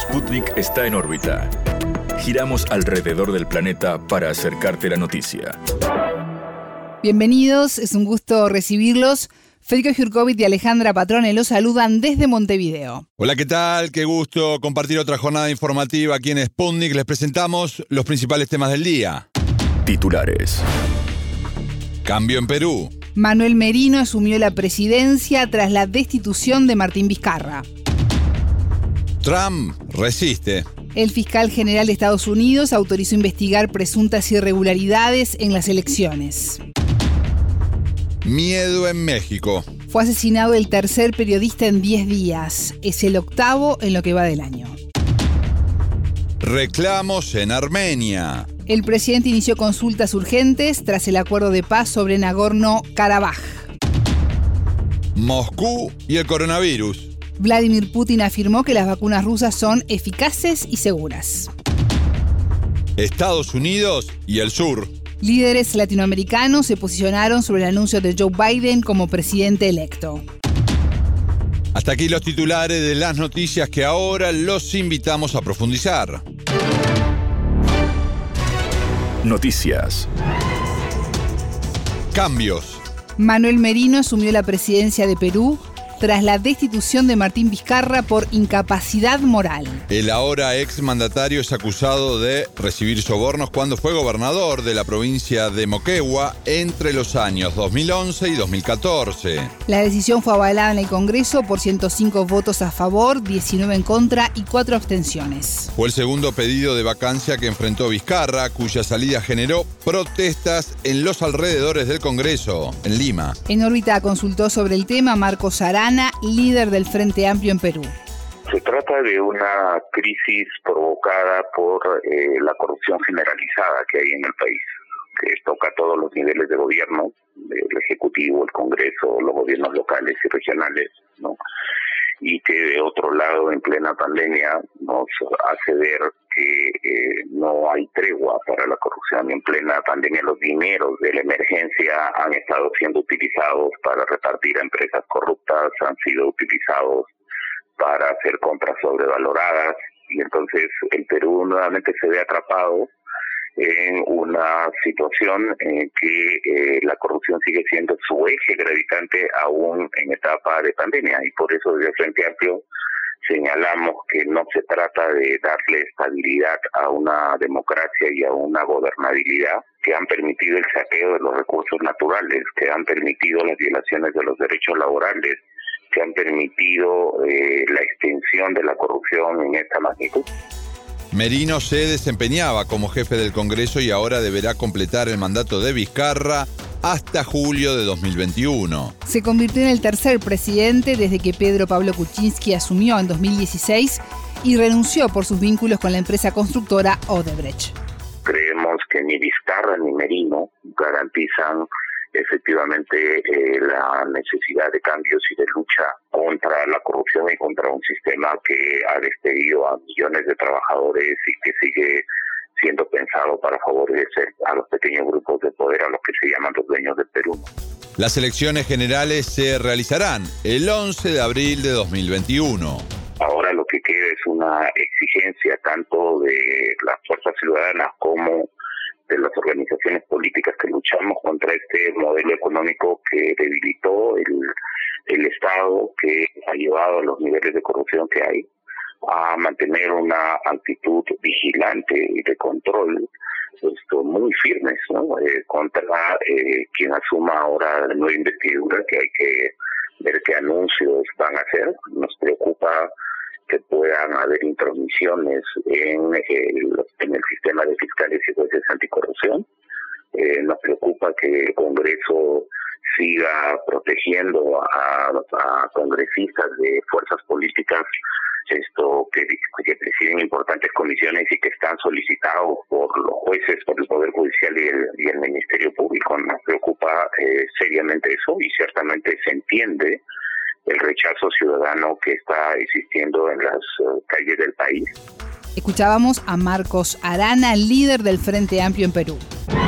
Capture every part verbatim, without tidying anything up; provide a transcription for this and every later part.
Sputnik está en órbita. Giramos alrededor del planeta para acercarte la noticia. Bienvenidos, es un gusto recibirlos. Federico Jurkovic y Alejandra Patrone los saludan desde Montevideo. Hola, ¿qué tal? Qué gusto compartir otra jornada informativa aquí en Sputnik. Les presentamos los principales temas del día. Titulares. Cambio en Perú. Manuel Merino asumió la presidencia tras la destitución de Martín Vizcarra. Trump resiste. El fiscal general de Estados Unidos autorizó investigar presuntas irregularidades en las elecciones. Miedo en México. Fue asesinado el tercer periodista en diez días. Es el octavo en lo que va del año. Reclamos en Armenia. El presidente inició consultas urgentes tras el acuerdo de paz sobre Nagorno-Karabaj. Moscú y el coronavirus. Vladimir Putin afirmó que las vacunas rusas son eficaces y seguras. Estados Unidos y el sur. Líderes latinoamericanos se posicionaron sobre el anuncio de Joe Biden como presidente electo. Hasta aquí los titulares de las noticias que ahora los invitamos a profundizar. Noticias. Cambios. Manuel Merino asumió la presidencia de Perú tras la destitución de Martín Vizcarra por incapacidad moral. El ahora exmandatario es acusado de recibir sobornos cuando fue gobernador de la provincia de Moquegua entre los años dos mil once y dos mil catorce. La decisión fue avalada en el Congreso por ciento cinco votos a favor, diecinueve en contra y cuatro abstenciones. Fue el segundo pedido de vacancia que enfrentó Vizcarra, cuya salida generó protestas en los alrededores del Congreso, en Lima. En órbita consultó sobre el tema Marcos Arana, líder del Frente Amplio en Perú. Se trata de una crisis provocada por eh, la corrupción generalizada que hay en el país, que toca todos los niveles de gobierno, el Ejecutivo, el Congreso, los gobiernos locales y regionales, ¿no? Y que de otro lado, en plena pandemia, nos hace ver que eh, no hay tregua para la corrupción. En plena pandemia los dineros de la emergencia han estado siendo utilizados para repartir a empresas corruptas, han sido utilizados para hacer compras sobrevaloradas, y entonces el Perú nuevamente se ve atrapado en una situación en que eh, la corrupción sigue siendo su eje gravitante aún en etapa de pandemia, y por eso desde el Frente Amplio señalamos que no se trata de darle estabilidad a una democracia y a una gobernabilidad que han permitido el saqueo de los recursos naturales, que han permitido las violaciones de los derechos laborales, que han permitido eh, la extensión de la corrupción en esta magnitud. Merino se desempeñaba como jefe del Congreso y ahora deberá completar el mandato de Vizcarra hasta julio de dos mil veintiuno. Se convirtió en el tercer presidente desde que Pedro Pablo Kuczynski asumió en dos mil dieciséis y renunció por sus vínculos con la empresa constructora Odebrecht. Creemos que ni Vizcarra ni Merino garantizan efectivamente eh, la necesidad de cambios y de lucha contra la corrupción y contra un sistema que ha despedido a millones de trabajadores y que sigue siendo pensado para favorecer a los pequeños grupos de poder, a los que se llaman los dueños del Perú. Las elecciones generales se realizarán el once de abril de dos mil veintiuno. Ahora lo que queda es una exigencia tanto de las fuerzas ciudadanas como de las organizaciones políticas que luchamos contra este modelo económico que debilitó el, el Estado, que ha llevado a los niveles de corrupción que hay, a mantener una actitud vigilante y de control esto, muy firmes, ¿no? eh, contra eh, quien asuma ahora la nueva investidura, que hay que ver qué anuncios van a hacer. Nos preocupa que puedan haber intromisiones en el, en el sistema de fiscales y jueces anticorrupción. Eh, nos preocupa que el Congreso siga protegiendo a, a congresistas de fuerzas políticas esto que, que presiden importantes comisiones y que están solicitados por los jueces, por el Poder Judicial y el, y el Ministerio Público. Nos preocupa eh, seriamente eso, y ciertamente se entiende el rechazo ciudadano que está existiendo en las uh, calles del país. Escuchábamos a Marcos Arana, líder del Frente Amplio en Perú.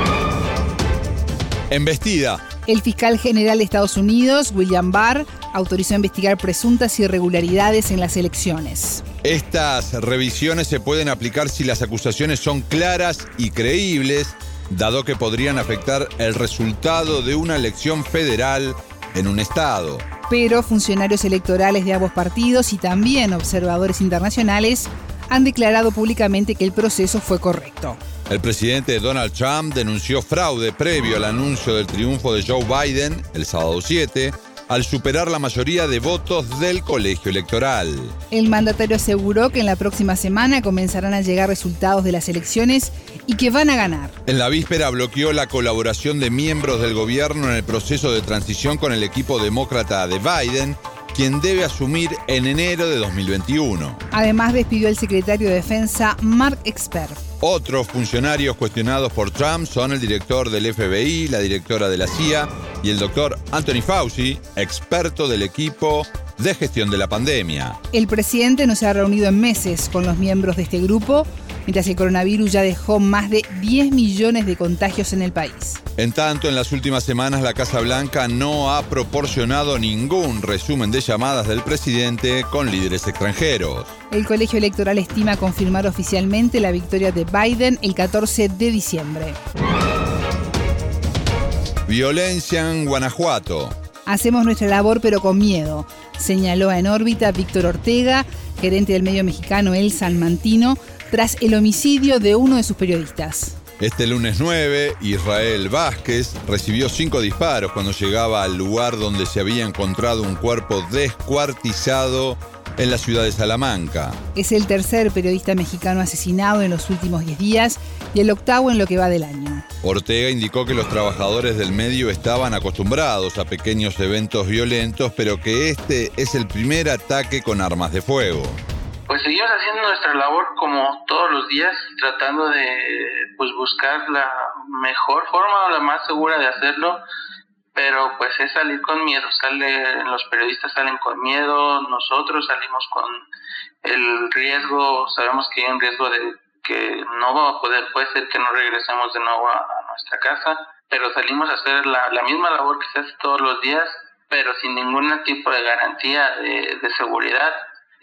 Embestida. El fiscal general de Estados Unidos, William Barr, autorizó investigar presuntas irregularidades en las elecciones. Estas revisiones se pueden aplicar si las acusaciones son claras y creíbles, dado que podrían afectar el resultado de una elección federal en un estado. Pero funcionarios electorales de ambos partidos y también observadores internacionales han declarado públicamente que el proceso fue correcto. El presidente Donald Trump denunció fraude previo al anuncio del triunfo de Joe Biden, el sábado siete, al superar la mayoría de votos del colegio electoral. El mandatario aseguró que en la próxima semana comenzarán a llegar resultados de las elecciones y que van a ganar. En la víspera bloqueó la colaboración de miembros del gobierno en el proceso de transición con el equipo demócrata de Biden, quien debe asumir en enero de dos mil veintiuno. Además, despidió al secretario de Defensa, Mark Esper. Otros funcionarios cuestionados por Trump son el director del F B I, la directora de la C I A y el doctor Anthony Fauci, experto del equipo de gestión de la pandemia. El presidente no se ha reunido en meses con los miembros de este grupo, mientras el coronavirus ya dejó más de diez millones de contagios en el país. En tanto, en las últimas semanas la Casa Blanca no ha proporcionado ningún resumen de llamadas del presidente con líderes extranjeros. El colegio electoral estima confirmar oficialmente la victoria de Biden el catorce de diciembre. Violencia en Guanajuato. Hacemos nuestra labor pero con miedo, señaló En órbita Víctor Ortega, gerente del medio mexicano El Salmantino, tras el homicidio de uno de sus periodistas. Este lunes nueve, Israel Vázquez recibió cinco disparos cuando llegaba al lugar donde se había encontrado un cuerpo descuartizado en la ciudad de Salamanca. Es el tercer periodista mexicano asesinado en los últimos diez días y el octavo en lo que va del año. Ortega indicó que los trabajadores del medio estaban acostumbrados a pequeños eventos violentos, pero que este es el primer ataque con armas de fuego. Pues seguimos haciendo nuestra labor como todos los días, tratando de pues buscar la mejor forma o la más segura de hacerlo, pero pues es salir con miedo. Sale, los periodistas salen con miedo, nosotros salimos con el riesgo, sabemos que hay un riesgo de que no va a poder, puede ser que no regresemos de nuevo a, a nuestra casa, pero salimos a hacer la, la misma labor que se hace todos los días, pero sin ningún tipo de garantía de, de seguridad.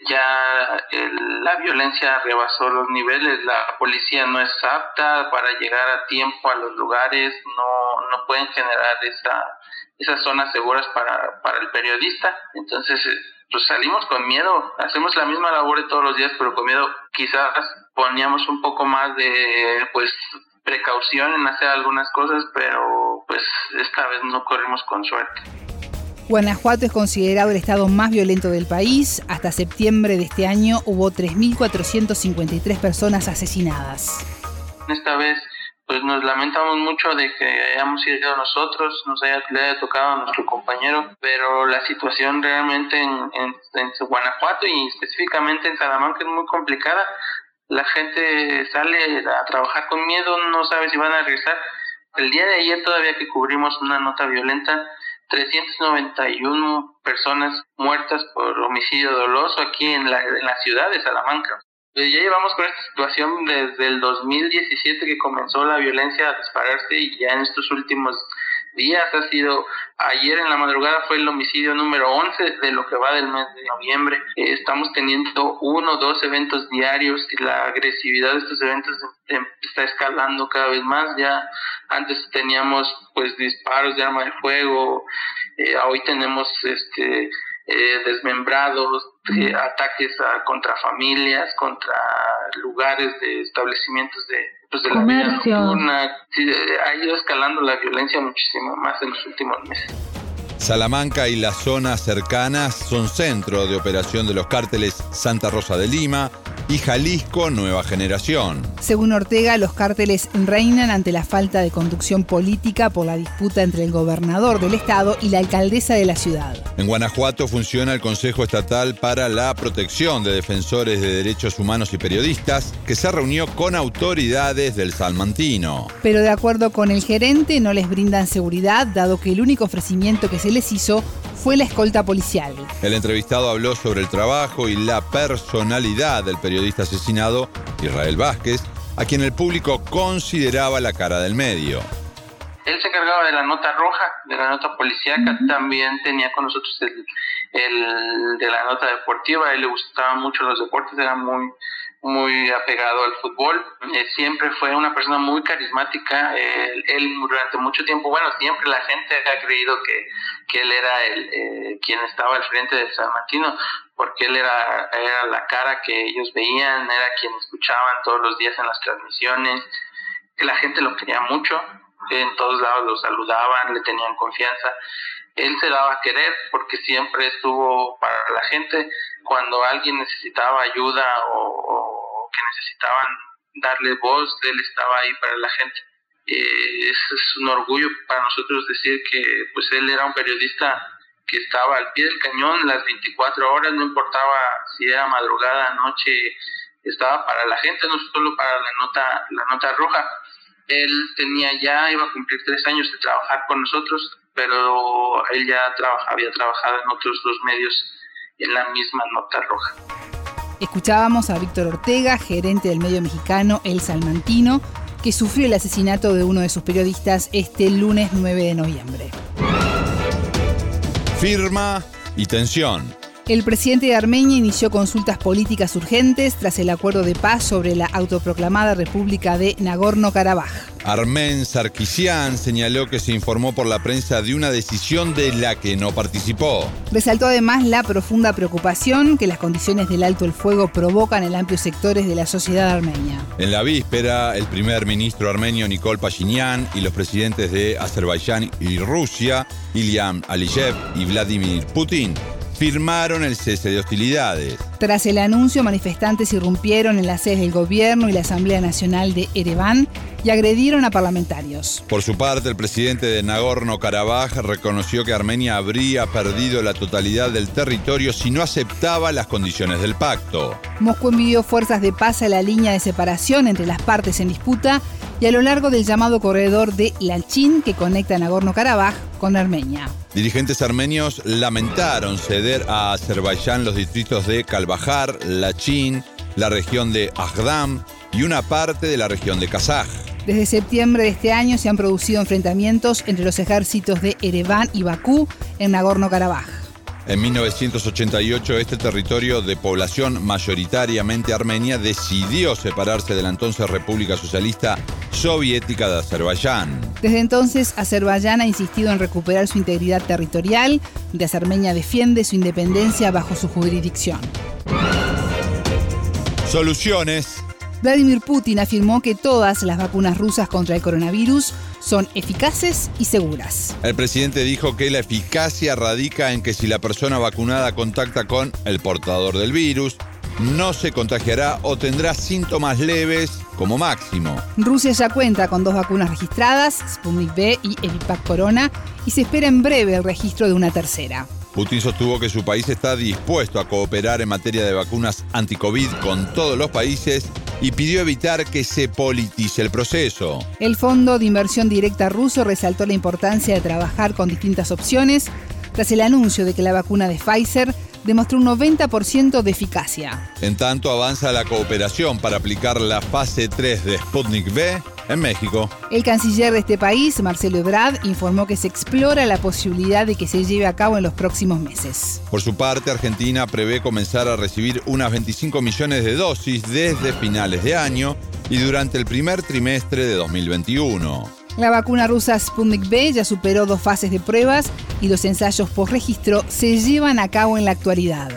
Ya el, la violencia rebasó los niveles, la policía no es apta para llegar a tiempo a los lugares, no no pueden generar esa esas zonas seguras para, para el periodista. Entonces pues salimos con miedo, hacemos la misma labor de todos los días, pero con miedo. Quizás poníamos un poco más de pues precaución en hacer algunas cosas, pero pues esta vez no corrimos con suerte. Guanajuato es considerado el estado más violento del país. Hasta septiembre de este año hubo tres mil cuatrocientas cincuenta y tres personas asesinadas. Esta vez pues nos lamentamos mucho de que hayamos sido nosotros, nos haya, le haya tocado a nuestro compañero, pero la situación realmente en, en, en Guanajuato y específicamente en Salamanca es muy complicada. La gente sale a trabajar con miedo, no sabe si van a regresar. El día de ayer todavía que cubrimos una nota violenta, trescientas noventa y una personas muertas por homicidio doloso aquí en la, en la ciudad de Salamanca. Ya llevamos con esta situación desde el dos mil diecisiete que comenzó la violencia a dispararse y ya en estos últimos días ha sido, ayer en la madrugada fue el homicidio número once de lo que va del mes de noviembre. Eh, estamos teniendo uno o dos eventos diarios y la agresividad de estos eventos está escalando cada vez más. Ya antes teníamos pues disparos de arma de fuego, eh, hoy tenemos este eh, desmembrados, eh, ataques a, contra familias, contra lugares de establecimientos de pues de la vida nocturna. Sí, ha ido escalando la violencia muchísimo más en los últimos meses. Salamanca y las zonas cercanas son centro de operación de los cárteles Santa Rosa de Lima y Jalisco Nueva Generación. Según Ortega, los cárteles reinan ante la falta de conducción política por la disputa entre el gobernador del estado y la alcaldesa de la ciudad. En Guanajuato funciona el Consejo Estatal para la Protección de Defensores de Derechos Humanos y Periodistas, que se reunió con autoridades del Salmantino. Pero de acuerdo con el gerente, no les brindan seguridad, dado que el único ofrecimiento que se les hizo fue la escolta policial. El entrevistado habló sobre el trabajo y la personalidad del periodista asesinado, Israel Vázquez, a quien el público consideraba la cara del medio. Él se encargaba de la nota roja, de la nota policíaca, uh-huh. También tenía con nosotros el, el de la nota deportiva. A él le gustaban mucho los deportes, era muy muy apegado al fútbol. Eh, siempre fue una persona muy carismática. Eh, él durante mucho tiempo, bueno, siempre la gente ha creído que, que él era el eh, quien estaba al frente del Salmantino, porque él era, era la cara que ellos veían, era quien escuchaban todos los días en las transmisiones. La gente lo quería mucho, en todos lados lo saludaban, le tenían confianza. Él se daba a querer porque siempre estuvo para la gente. Cuando alguien necesitaba ayuda o, o que necesitaban darle voz, él estaba ahí para la gente. Eh, es, es un orgullo para nosotros decir que pues él era un periodista que estaba al pie del cañón las veinticuatro horas, no importaba si era madrugada, noche, estaba para la gente, no solo para la nota, la nota roja. Él tenía ya, iba a cumplir tres años de trabajar con nosotros, pero él ya trabaja, había trabajado en otros dos medios en la misma nota roja. Escuchábamos a Víctor Ortega, gerente del medio mexicano El Salmantino, que sufrió el asesinato de uno de sus periodistas este lunes nueve de noviembre. Firma y tensión. El presidente de Armenia inició consultas políticas urgentes tras el acuerdo de paz sobre la autoproclamada República de Nagorno-Karabaj. Armen Sarkisian señaló que se informó por la prensa de una decisión de la que no participó. Resaltó además la profunda preocupación que las condiciones del alto el fuego provocan en amplios sectores de la sociedad armenia. En la víspera, el primer ministro armenio Nikol Pashinyan y los presidentes de Azerbaiyán y Rusia, Ilham Aliyev y Vladimir Putin, firmaron el cese de hostilidades. Tras el anuncio, manifestantes irrumpieron en las sedes del gobierno y la Asamblea Nacional de Ereván y agredieron a parlamentarios. Por su parte, el presidente de Nagorno-Karabaj reconoció que Armenia habría perdido la totalidad del territorio si no aceptaba las condiciones del pacto. Moscú envió fuerzas de paz a la línea de separación entre las partes en disputa y a lo largo del llamado corredor de Lachin que conecta Nagorno-Karabaj con Armenia. Dirigentes armenios lamentaron ceder a Azerbaiyán los distritos de Kalbajar, Lachin, la región de Agdam y una parte de la región de Kazaj. Desde septiembre de este año se han producido enfrentamientos entre los ejércitos de Ereván y Bakú en Nagorno-Karabaj. En mil novecientos ochenta y ocho, este territorio de población mayoritariamente armenia decidió separarse de la entonces República Socialista Soviética de Azerbaiyán. Desde entonces, Azerbaiyán ha insistido en recuperar su integridad territorial, mientras Armenia defiende su independencia bajo su jurisdicción. Soluciones. Vladimir Putin afirmó que todas las vacunas rusas contra el coronavirus son eficaces y seguras. El presidente dijo que la eficacia radica en que si la persona vacunada contacta con el portador del virus, no se contagiará o tendrá síntomas leves como máximo. Rusia ya cuenta con dos vacunas registradas, Sputnik V y Evipac Corona, y se espera en breve el registro de una tercera. Putin sostuvo que su país está dispuesto a cooperar en materia de vacunas anti-COVID con todos los países y pidió evitar que se politice el proceso. El Fondo de Inversión Directa ruso resaltó la importancia de trabajar con distintas opciones tras el anuncio de que la vacuna de Pfizer demostró un noventa por ciento de eficacia. En tanto, avanza la cooperación para aplicar la fase tres de Sputnik V en México. El canciller de este país, Marcelo Ebrard, informó que se explora la posibilidad de que se lleve a cabo en los próximos meses. Por su parte, Argentina prevé comenzar a recibir unas veinticinco millones de dosis desde finales de año y durante el primer trimestre de dos mil veintiuno. La vacuna rusa Sputnik V ya superó dos fases de pruebas y los ensayos post-registro se llevan a cabo en la actualidad.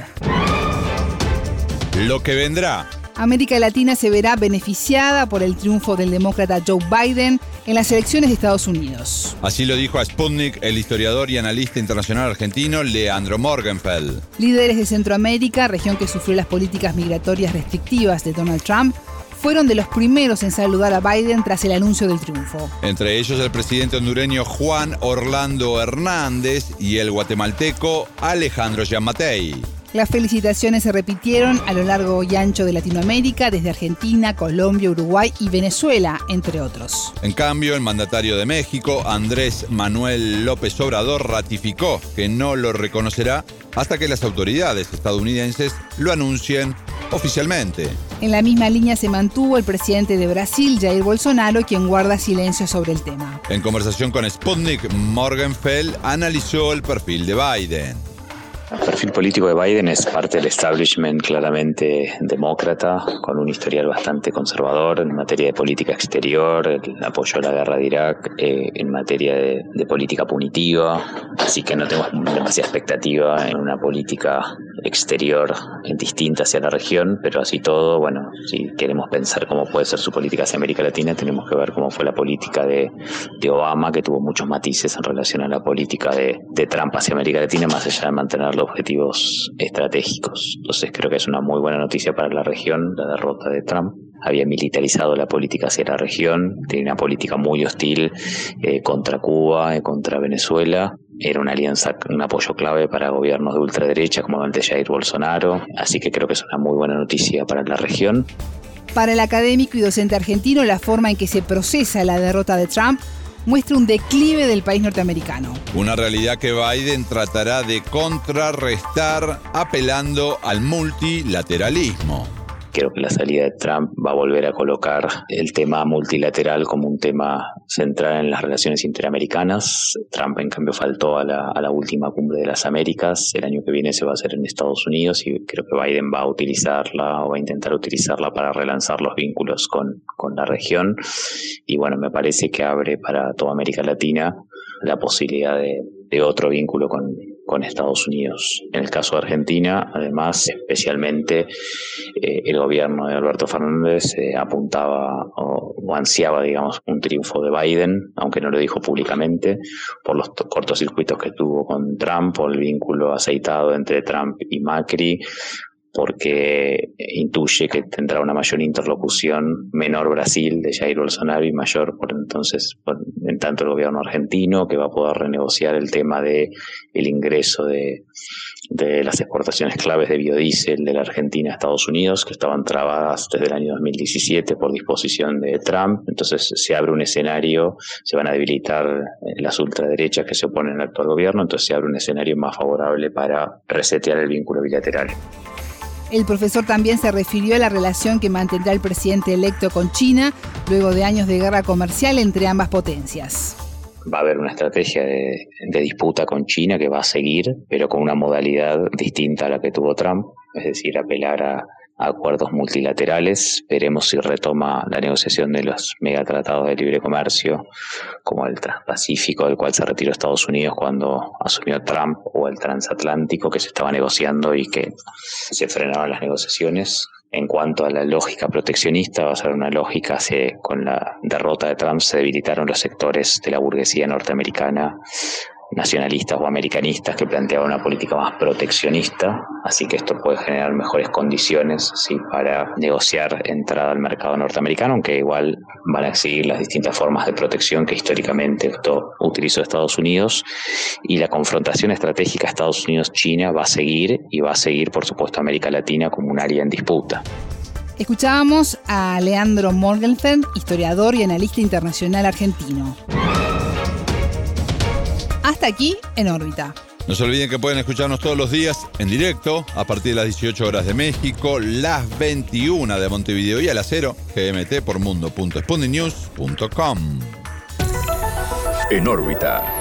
Lo que vendrá. América Latina se verá beneficiada por el triunfo del demócrata Joe Biden en las elecciones de Estados Unidos. Así lo dijo a Sputnik el historiador y analista internacional argentino Leandro Morgenfeld. Líderes de Centroamérica, región que sufrió las políticas migratorias restrictivas de Donald Trump, fueron de los primeros en saludar a Biden tras el anuncio del triunfo. Entre ellos el presidente hondureño Juan Orlando Hernández y el guatemalteco Alejandro Giammattei. Las felicitaciones se repitieron a lo largo y ancho de Latinoamérica, desde Argentina, Colombia, Uruguay y Venezuela, entre otros. En cambio, el mandatario de México, Andrés Manuel López Obrador, ratificó que no lo reconocerá hasta que las autoridades estadounidenses lo anuncien oficialmente. En la misma línea se mantuvo el presidente de Brasil, Jair Bolsonaro, quien guarda silencio sobre el tema. En conversación con Sputnik, Morgenfeld analizó el perfil de Biden. El perfil político de Biden es parte del establishment claramente demócrata, con un historial bastante conservador en materia de política exterior, el apoyo a la guerra de Irak, eh, en materia de, de política punitiva, así que no tengo demasiada expectativa en una política exterior distinta hacia la región, pero así todo, bueno, si queremos pensar cómo puede ser su política hacia América Latina, tenemos que ver cómo fue la política de, de Obama, que tuvo muchos matices en relación a la política de, de Trump hacia América Latina, más allá de mantener objetivos estratégicos. Entonces creo que es una muy buena noticia para la región la derrota de Trump. Había militarizado la política hacia la región, tenía una política muy hostil eh, contra Cuba, eh, contra Venezuela. Era una alianza, un apoyo clave para gobiernos de ultraderecha como el de Jair Bolsonaro. Así que creo que es una muy buena noticia para la región. Para el académico y docente argentino, la forma en que se procesa la derrota de Trump muestra un declive del país norteamericano. Una realidad que Biden tratará de contrarrestar apelando al multilateralismo. Creo que la salida de Trump va a volver a colocar el tema multilateral como un tema central en las relaciones interamericanas. Trump, en cambio, faltó a la, a la última cumbre de las Américas. El año que viene se va a hacer en Estados Unidos y creo que Biden va a utilizarla o va a intentar utilizarla para relanzar los vínculos con, con la región. Y bueno, me parece que abre para toda América Latina la posibilidad de, de otro vínculo con, con Estados Unidos. En el caso de Argentina, además, especialmente eh, el gobierno de Alberto Fernández eh, apuntaba o, o ansiaba, digamos, un triunfo de Biden, aunque no lo dijo públicamente, por los t- cortocircuitos que tuvo con Trump, por el vínculo aceitado entre Trump y Macri, porque intuye que tendrá una mayor interlocución, menor Brasil de Jair Bolsonaro y mayor por entonces por, en tanto el gobierno argentino, que va a poder renegociar el tema de el ingreso de, de las exportaciones claves de biodiesel de la Argentina a Estados Unidos, que estaban trabadas desde el año dos mil diecisiete por disposición de Trump. Entonces se abre un escenario, se van a debilitar las ultraderechas que se oponen al actual gobierno, entonces se abre un escenario más favorable para resetear el vínculo bilateral. El profesor también se refirió a la relación que mantendrá el presidente electo con China luego de años de guerra comercial entre ambas potencias. Va a haber una estrategia de, de disputa con China que va a seguir, pero con una modalidad distinta a la que tuvo Trump, es decir, apelar a, a acuerdos multilaterales. Veremos si retoma la negociación de los megatratados de libre comercio, como el Transpacífico, del cual se retiró Estados Unidos cuando asumió Trump, o el transatlántico, que se estaba negociando y que se frenaron las negociaciones. En cuanto a la lógica proteccionista, va a ser una lógica, se, con la derrota de Trump se debilitaron los sectores de la burguesía norteamericana, nacionalistas o americanistas, que planteaban una política más proteccionista, así que esto puede generar mejores condiciones, sí, para negociar entrada al mercado norteamericano, aunque igual van a seguir las distintas formas de protección que históricamente esto utilizó Estados Unidos, y la confrontación estratégica Estados Unidos-China va a seguir, y va a seguir, por supuesto, América Latina como un área en disputa. Escuchábamos a Leandro Morgenfeld, historiador y analista internacional argentino. Hasta aquí En órbita. No se olviden que pueden escucharnos todos los días en directo a partir de las dieciocho horas de México, las veintiuna de Montevideo y a las cero G M T por mundo punto sputnik news punto com. En órbita.